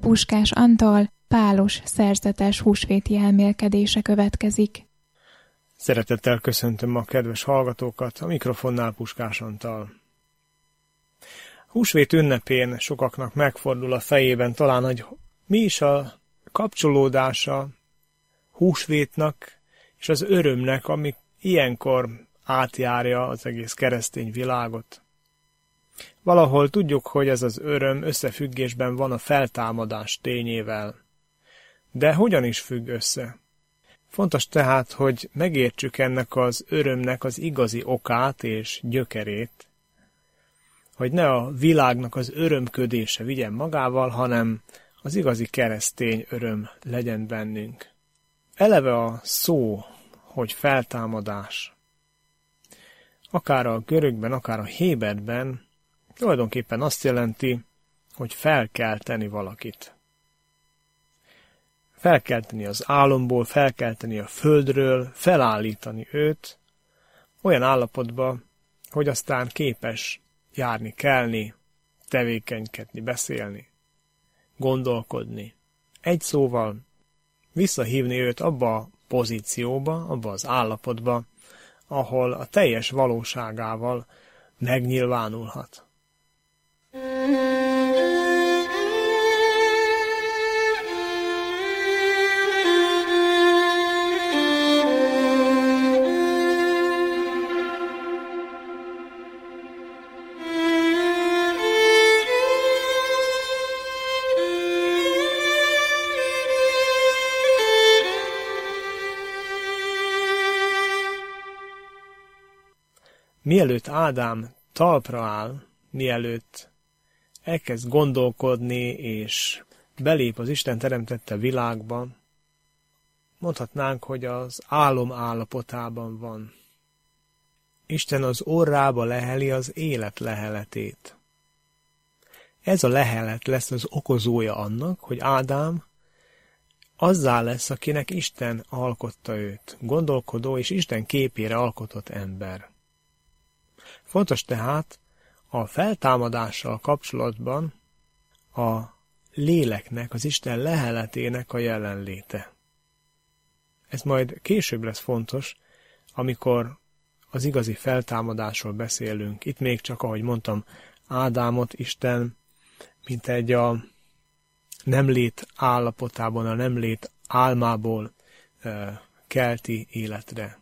Puskás Antal pálos szerzetes húsvéti elmélkedése következik. Szeretettel köszöntöm a kedves hallgatókat, a mikrofonnál Puskás Antal. Húsvét ünnepén sokaknak megfordul a fejében talán, hogy mi is a kapcsolódása húsvétnak és az örömnek, ami ilyenkor átjárja az egész keresztény világot. Valahol tudjuk, hogy ez az öröm összefüggésben van a feltámadás tényével. De hogyan is függ össze? Fontos tehát, hogy megértsük ennek az örömnek az igazi okát és gyökerét, hogy ne a világnak az örömködése vigyen magával, hanem az igazi keresztény öröm legyen bennünk. Eleve a szó, hogy feltámadás, akár a görögben, akár a héberben tulajdonképpen azt jelenti, hogy felkelteni valakit. Felkelteni az álomból, felkelteni a földről, felállítani őt olyan állapotba, hogy aztán képes járni, kelni, tevékenykedni, beszélni, gondolkodni. Egy szóval visszahívni őt abba a pozícióba, abba az állapotba, ahol a teljes valóságával megnyilvánulhat. Mielőtt Ádám talpra áll, mielőtt elkezd gondolkodni és belép az Isten teremtette világba, mondhatnánk, hogy az álom állapotában van. Isten az orrába leheli az élet leheletét. Ez a lehelet lesz az okozója annak, hogy Ádám azzá lesz, akinek Isten alkotta őt, gondolkodó és Isten képére alkotott ember. Fontos tehát a feltámadással kapcsolatban a léleknek, az Isten leheletének a jelenléte. Ez majd később lesz fontos, amikor az igazi feltámadásról beszélünk. Itt még csak, ahogy mondtam, Ádámot Isten, mint egy a nemlét állapotában, a nemlét álmából kelti életre.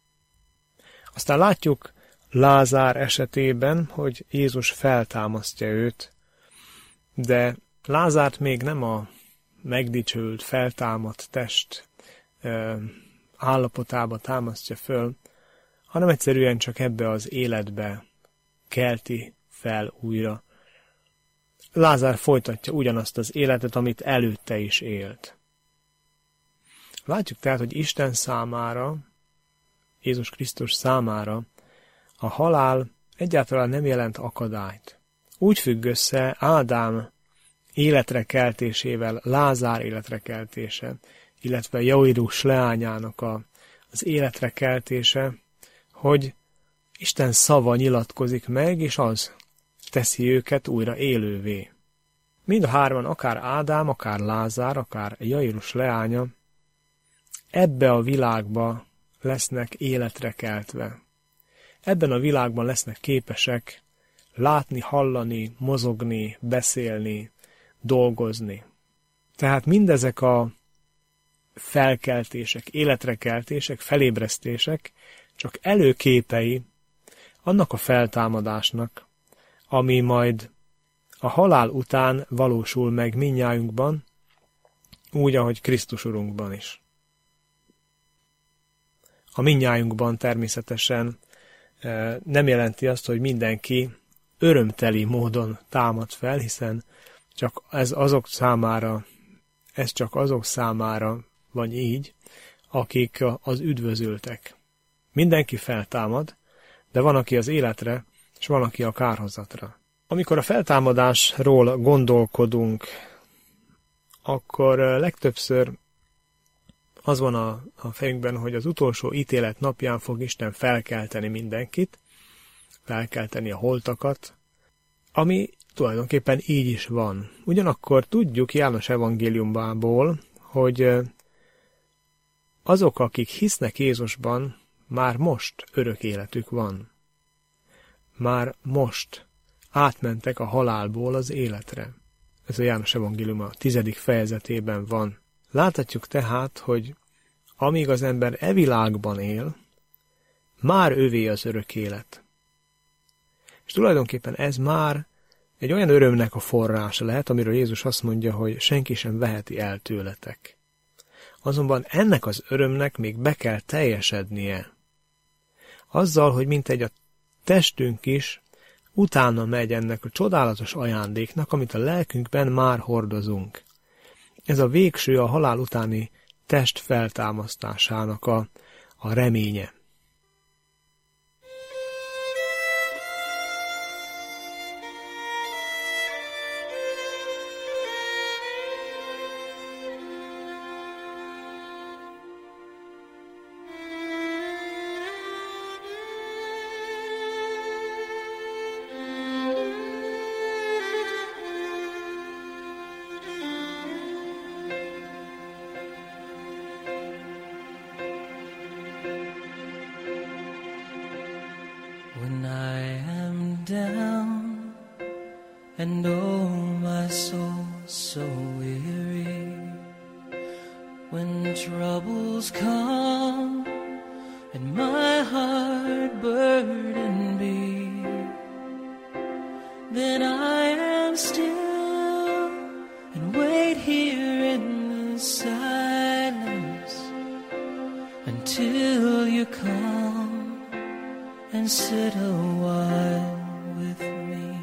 Aztán látjuk Lázár esetében, hogy Jézus feltámasztja őt, de Lázárt még nem a megdicsőült, feltámadt test állapotába támasztja föl, hanem egyszerűen csak ebbe az életbe kelti fel újra. Lázár folytatja ugyanazt az életet, amit előtte is élt. Látjuk tehát, hogy Isten számára, Jézus Krisztus számára a halál egyáltalán nem jelent akadályt. Úgy függ össze Ádám életre keltésével, Lázár életre keltése, illetve Jairus leányának az életre keltése, hogy Isten szava nyilatkozik meg, és az teszi őket újra élővé. Mind a hárman, akár Ádám, akár Lázár, akár Jairus leánya, ebbe a világba lesznek életre keltve. Ebben a világban lesznek képesek látni, hallani, mozogni, beszélni, dolgozni. Tehát mindezek a felkeltések, életrekeltések, felébresztések csak előképei annak a feltámadásnak, ami majd a halál után valósul meg mindnyájunkban, úgy, ahogy Krisztus Urunkban is. A mindnyájunkban természetesen nem jelenti azt, hogy mindenki örömteli módon támad fel, hiszen ez csak azok számára van így, akik az üdvözültek. Mindenki feltámad, de van, aki az életre, és van, aki a kárhozatra. Amikor a feltámadásról gondolkodunk, akkor legtöbbször az van a fejünkben, hogy az utolsó ítélet napján fog Isten felkelteni mindenkit, felkelteni a holtakat, ami tulajdonképpen így is van. Ugyanakkor tudjuk János evangéliumából, hogy azok, akik hisznek Jézusban, már most örök életük van. Már most átmentek a halálból az életre. Ez a János evangélium a 10. fejezetében van. Láthatjuk tehát, hogy amíg az ember e világban él, már övé az örök élet. És tulajdonképpen ez már egy olyan örömnek a forrása lehet, amiről Jézus azt mondja, hogy senki sem veheti el tőletek. Azonban ennek az örömnek még be kell teljesednie. Azzal, hogy mintegy a testünk is utána megy ennek a csodálatos ajándéknak, amit a lelkünkben már hordozunk. Ez a végső, a halál utáni test feltámasztásának a reménye. When I am down and oh my soul so weary, when troubles come and my heart burden be, then I am still and wait here in the silence until you come and sit a while with me.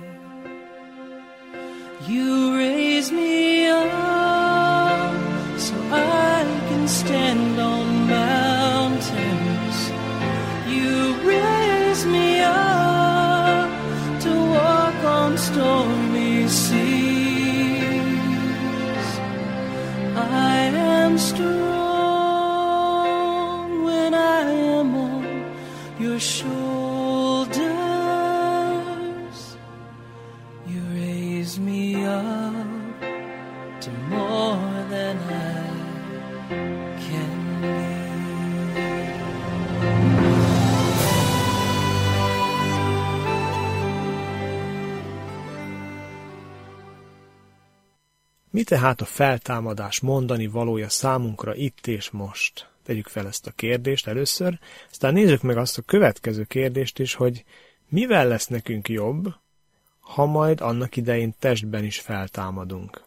You raise me up so I can stand on mountains. You raise me up to walk on stormy seas. I am strong when I am on your shoulders. You raise me up to more than I can be. Mi tehát a feltámadás mondani valója számunkra itt és most? Tegyük fel ezt a kérdést először, aztán nézzük meg azt a következő kérdést is, hogy mivel lesz nekünk jobb, ha majd annak idején testben is feltámadunk.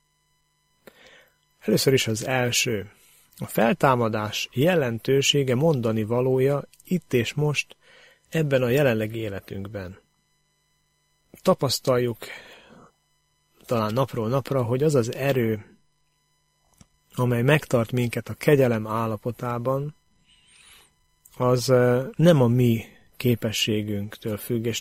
Először is az első. A feltámadás jelentősége mondani valója itt és most ebben a jelenlegi életünkben. Tapasztaljuk talán napról napra, hogy az az erő, amely megtart minket a kegyelem állapotában, az nem a mi képességünktől függ, és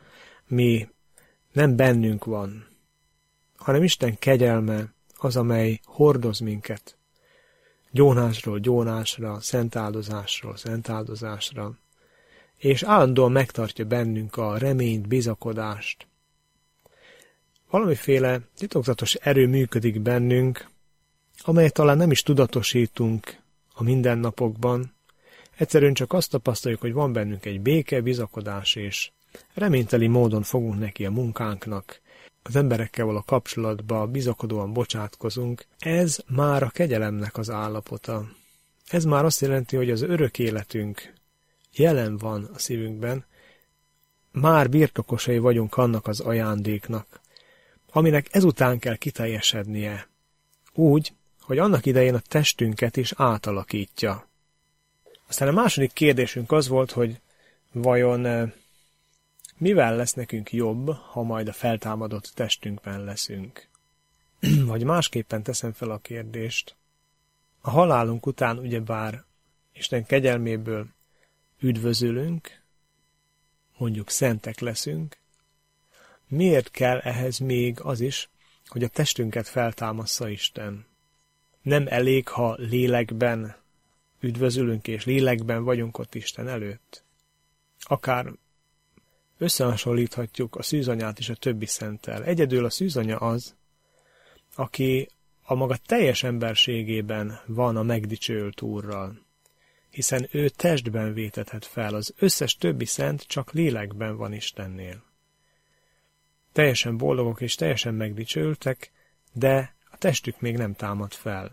nem bennünk van, hanem Isten kegyelme az, amely hordoz minket gyónásról gyónásra, szentáldozásról szentáldozásra, és állandóan megtartja bennünk a reményt, bizakodást. Valamiféle titokzatos erő működik bennünk, amelyet talán nem is tudatosítunk a mindennapokban. Egyszerűen csak azt tapasztaljuk, hogy van bennünk egy béke, bizakodás, és reményteli módon fogunk neki a munkánknak, az emberekkel való kapcsolatba bizakodóan bocsátkozunk. Ez már a kegyelemnek az állapota. Ez már azt jelenti, hogy az örök életünk jelen van a szívünkben, már birtokosai vagyunk annak az ajándéknak, aminek ezután kell kiteljesednie, úgy, hogy annak idején a testünket is átalakítja. Aztán a második kérdésünk az volt, hogy vajon mivel lesz nekünk jobb, ha majd a feltámadott testünkben leszünk? Vagy másképpen teszem fel a kérdést. A halálunk után ugyebár Isten kegyelméből üdvözülünk, mondjuk szentek leszünk, miért kell ehhez még az is, hogy a testünket feltámassza Isten? Nem elég, ha lélekben üdvözülünk, és lélekben vagyunk ott Isten előtt? Akár összehasonlíthatjuk a szűzanyát és a többi szenttel. Egyedül a szűzanya az, aki a maga teljes emberségében van a megdicsőült Úrral, hiszen ő testben vétethet fel, az összes többi szent csak lélekben van Istennél. Teljesen boldogok és teljesen megdicsőültek, de a testük még nem támad fel.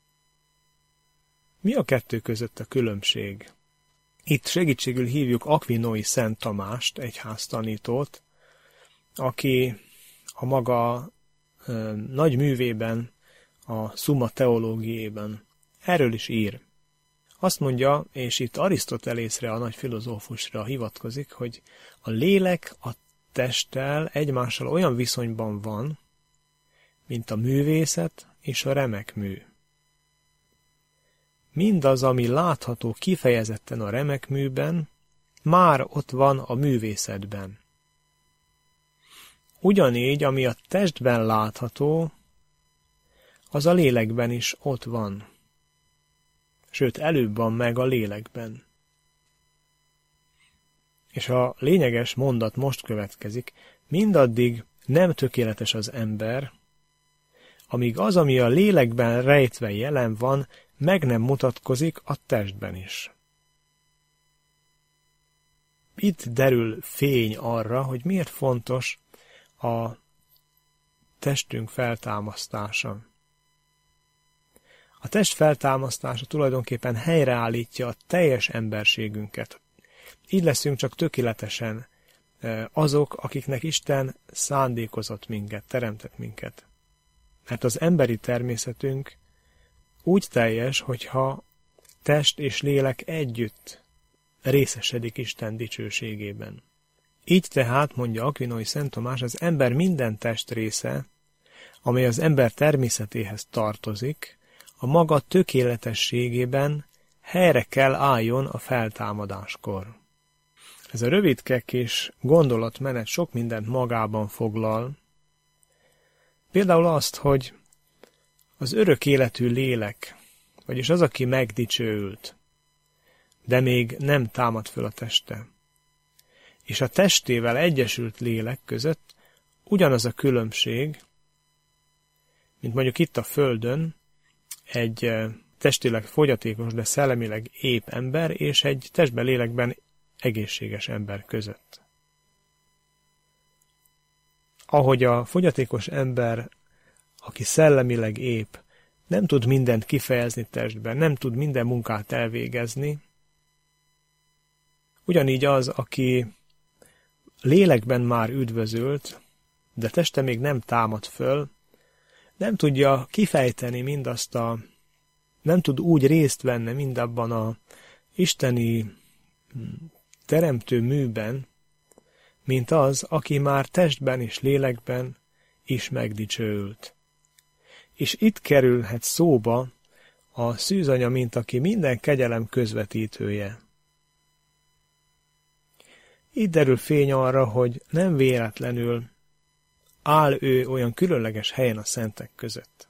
Mi a kettő között a különbség? Itt segítségül hívjuk Akvinói Szent Tamást, egyháztanítót, aki a maga nagy művében, a Summa Theologiében erről is ír. Azt mondja, és itt Arisztotelészre, a nagy filozófusra hivatkozik, hogy a lélek a testtel egymással olyan viszonyban van, mint a művészet és a remekmű. Mindaz, ami látható kifejezetten a remekműben, már ott van a művészetben. Ugyanígy, ami a testben látható, az a lélekben is ott van. Sőt, előbb van meg a lélekben. És a lényeges mondat most következik, mindaddig nem tökéletes az ember, amíg az, ami a lélekben rejtve jelen van, meg nem mutatkozik a testben is. Itt derül fény arra, hogy miért fontos a testünk feltámasztása. A test feltámasztása tulajdonképpen helyreállítja a teljes emberségünket. Így leszünk csak tökéletesen azok, akiknek Isten szándékozott minket, teremtett minket. Mert az emberi természetünk úgy teljes, hogyha test és lélek együtt részesedik Isten dicsőségében. Így tehát, mondja Akvinói Szent Tamás, az ember minden test része, amely az ember természetéhez tartozik, a maga tökéletességében helyre kell álljon a feltámadáskor. Ez a rövidke kis gondolatmenet sok mindent magában foglal. Például azt, hogy az örök életű lélek, vagyis az, aki megdicsőült, de még nem támad föl a teste, és a testével egyesült lélek között ugyanaz a különbség, mint mondjuk itt a Földön, egy testileg fogyatékos, de szellemileg ép ember, és egy testben, lélekben egészséges ember között. Ahogy a fogyatékos ember, aki szellemileg ép, nem tud mindent kifejezni testben, nem tud minden munkát elvégezni, ugyanígy az, aki lélekben már üdvözült, de teste még nem támad föl, nem tudja kifejteni mindazt nem tud úgy részt venni mindabban a isteni teremtő műben, mint az, aki már testben és lélekben is megdicsőült. És itt kerülhet szóba a szűzanya, mint aki minden kegyelem közvetítője. Itt derül fény arra, hogy nem véletlenül áll ő olyan különleges helyen a szentek között.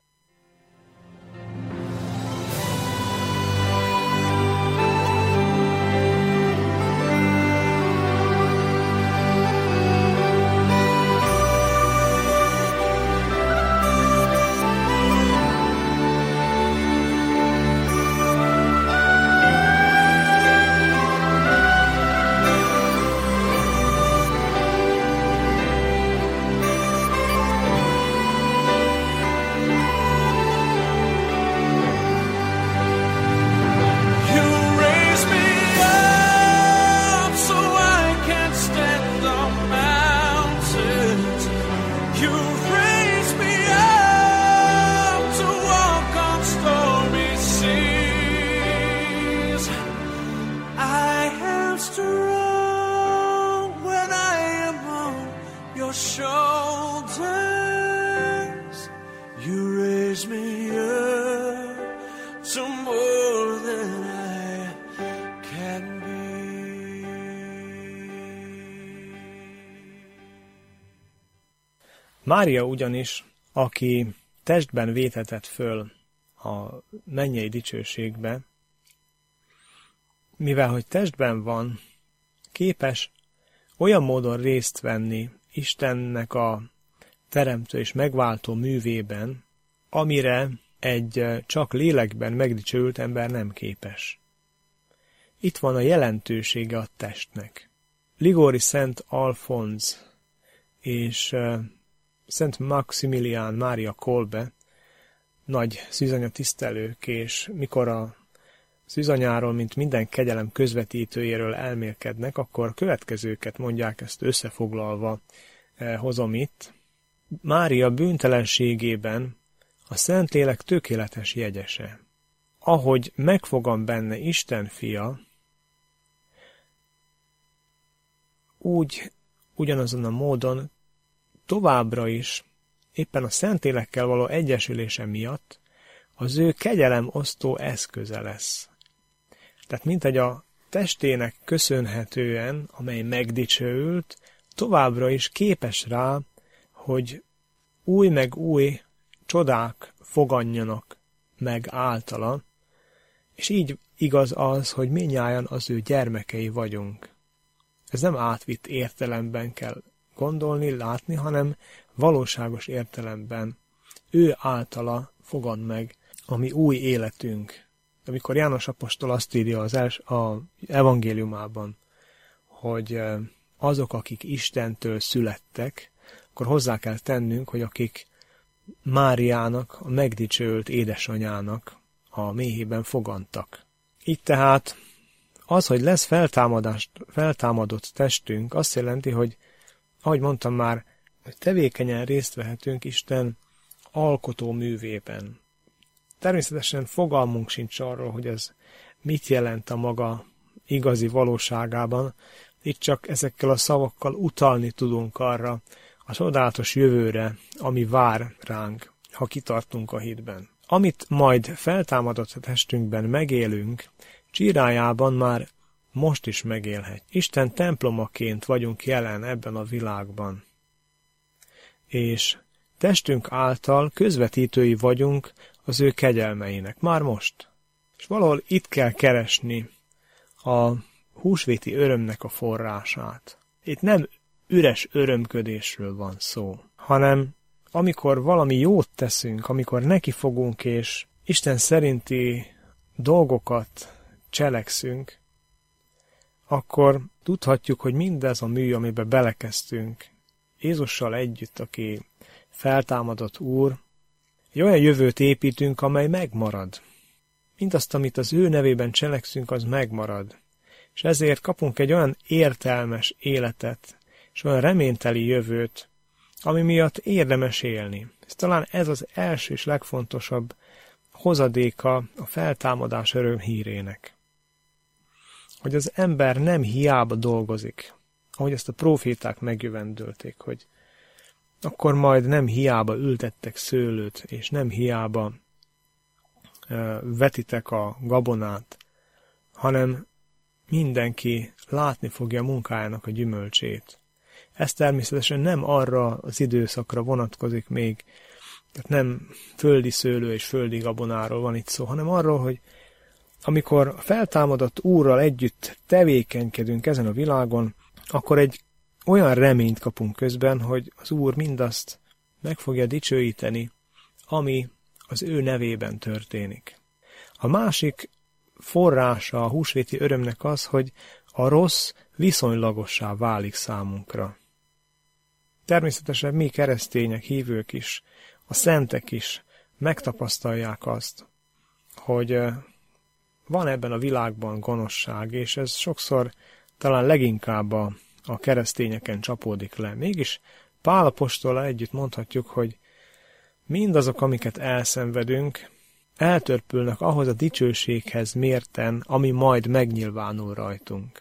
Mária ugyanis, aki testben vétetett föl a mennyei dicsőségbe, mivel hogy testben van, képes olyan módon részt venni Istennek a teremtő és megváltó művében, amire egy csak lélekben megdicsőült ember nem képes. Itt van a jelentősége a testnek. Ligori Szent Alfonz és Szent Maximilián Mária Kolbe, nagy szűzanya tisztelők, és mikor a szűzanyáról, mint minden kegyelem közvetítőjéről elmélkednek, akkor következőket mondják, ezt összefoglalva hozom itt. Mária bűntelenségében a Szentlélek tökéletes jegyese. Ahogy megfogam benne Isten fia, ugyanazon a módon továbbra is, éppen a Szentlélekkel való egyesülése miatt az ő kegyelemosztó eszköze lesz. Tehát mintegy a testének köszönhetően, amely megdicsőült, továbbra is képes rá, hogy új meg új csodák foganjanak meg általa, és így igaz az, hogy mindnyájan az ő gyermekei vagyunk. Ez nem átvitt értelemben kell gondolni, látni, hanem valóságos értelemben ő általa fogad meg a mi új életünk. Amikor János apostol azt írja az evangéliumában, hogy azok, akik Istentől születtek, akkor hozzá kell tennünk, hogy akik Máriának, a megdicsőült édesanyának a méhében fogantak. Így tehát az, hogy lesz feltámadott testünk, azt jelenti, hogy, ahogy mondtam már, hogy tevékenyen részt vehetünk Isten alkotó művében. Természetesen fogalmunk sincs arról, hogy ez mit jelent a maga igazi valóságában, itt csak ezekkel a szavakkal utalni tudunk arra a csodálatos jövőre, ami vár ránk, ha kitartunk a hitben. Amit majd feltámadott testünkben megélünk, csírájában már most is megélhet. Isten templomaként vagyunk jelen ebben a világban. És testünk által közvetítői vagyunk az ő kegyelmeinek. Már most. És valahol itt kell keresni a húsvéti örömnek a forrását. Itt nem üres örömködésről van szó, hanem amikor valami jót teszünk, amikor nekifogunk és Isten szerinti dolgokat cselekszünk, akkor tudhatjuk, hogy mindez a mű, amiben belekezdtünk, Jézussal együtt, aki feltámadott Úr, egy olyan jövőt építünk, amely megmarad. Mindazt, amit az ő nevében cselekszünk, az megmarad. És ezért kapunk egy olyan értelmes életet, és olyan reményteli jövőt, ami miatt érdemes élni. Talán ez az első és legfontosabb hozadéka a feltámadás öröm hírének. Hogy az ember nem hiába dolgozik, ahogy ezt a próféták megjövendölték, hogy akkor majd nem hiába ültettek szőlőt, és nem hiába vetitek a gabonát, hanem mindenki látni fogja a munkájának a gyümölcsét. Ez természetesen nem arra az időszakra vonatkozik még, tehát nem földi szőlő és földi gabonáról van itt szó, hanem arról, hogy amikor a feltámadott Úrral együtt tevékenykedünk ezen a világon, akkor egy olyan reményt kapunk közben, hogy az Úr mindazt meg fogja dicsőíteni, ami az ő nevében történik. A másik forrása a húsvéti örömnek az, hogy a rossz viszonylagossá válik számunkra. Természetesen mi keresztények, hívők is, a szentek is megtapasztalják azt, hogy van ebben a világban gonoszság, és ez sokszor talán leginkább a keresztényeken csapódik le. Mégis Pál apostollal együtt mondhatjuk, hogy mindazok, amiket elszenvedünk, eltörpülnek ahhoz a dicsőséghez mérten, ami majd megnyilvánul rajtunk.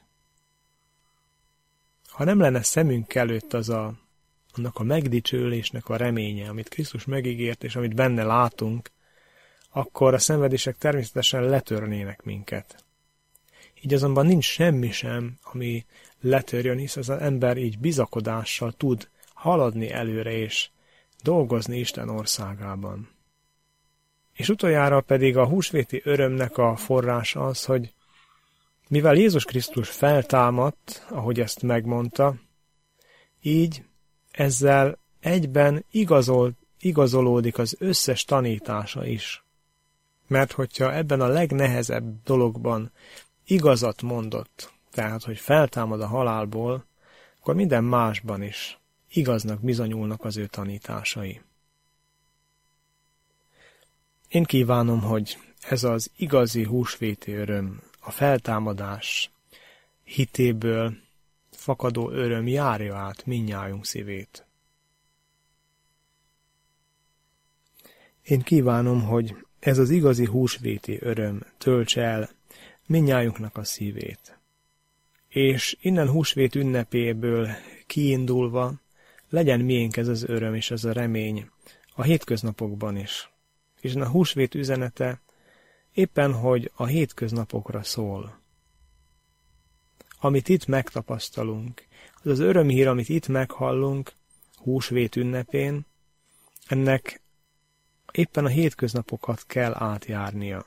Ha nem lenne szemünk előtt annak a megdicsőlésnek a reménye, amit Krisztus megígért, és amit benne látunk, akkor a szenvedések természetesen letörnének minket. Így azonban nincs semmi sem, ami letörjön, hisz az ember így bizakodással tud haladni előre és dolgozni Isten országában. És utoljára pedig a húsvéti örömnek a forrás az, hogy mivel Jézus Krisztus feltámadt, ahogy ezt megmondta, Így ezzel egyben igazolódik az összes tanítása is. Mert hogyha ebben a legnehezebb dologban igazat mondott, tehát hogy feltámad a halálból, akkor minden másban is igaznak bizonyulnak az ő tanításai. Én kívánom, hogy ez az igazi húsvéti öröm, a feltámadás hitéből fakadó öröm járja át mindnyájunk szívét. Én kívánom, hogy ez az igazi húsvéti öröm töltse el mindnyájunknak a szívét. És innen húsvét ünnepéből kiindulva legyen miénk ez az öröm és ez a remény a hétköznapokban is. És a húsvét üzenete éppen, hogy a hétköznapokra szól. Amit itt megtapasztalunk, az az örömhír, amit itt meghallunk húsvét ünnepén, ennek éppen a hétköznapokat kell átjárnia.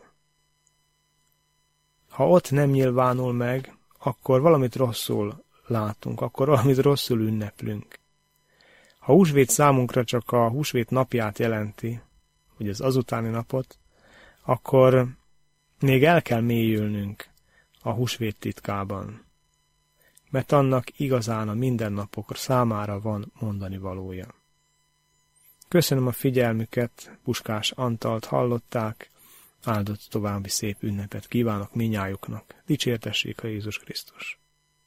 Ha ott nem nyilvánul meg, akkor valamit rosszul látunk, akkor valamit rosszul ünneplünk. Ha húsvét számunkra csak a húsvét napját jelenti, vagy az azutáni napot, akkor még el kell mélyülnünk a húsvét titkában, mert annak igazán a mindennapok számára van mondani valója. Köszönöm a figyelmüket, Puskás Antalt hallották, áldott további szép ünnepet kívánok mindnyájuknak, dicsértessék a Jézus Krisztus!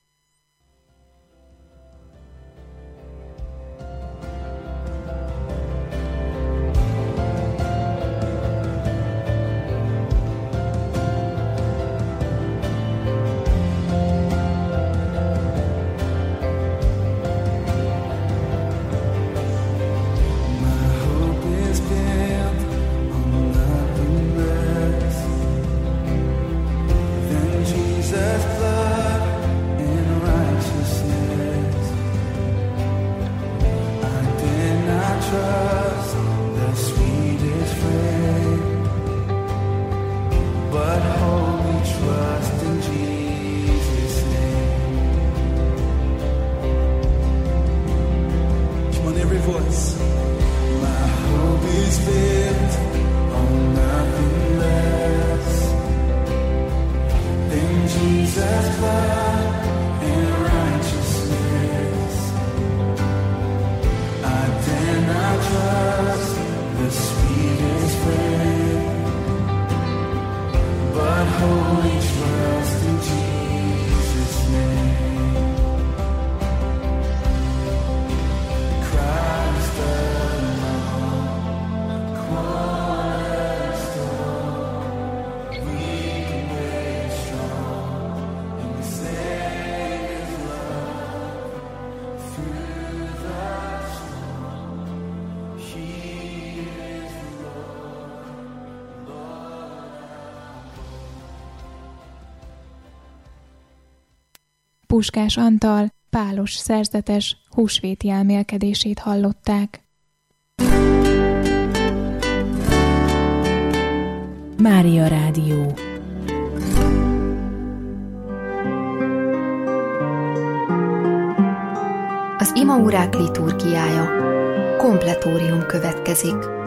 Puskás Antal pálos szerzetes húsvéti elmélkedését hallották. Mária Rádió. Az imaórák liturgiája. Kompletórium következik.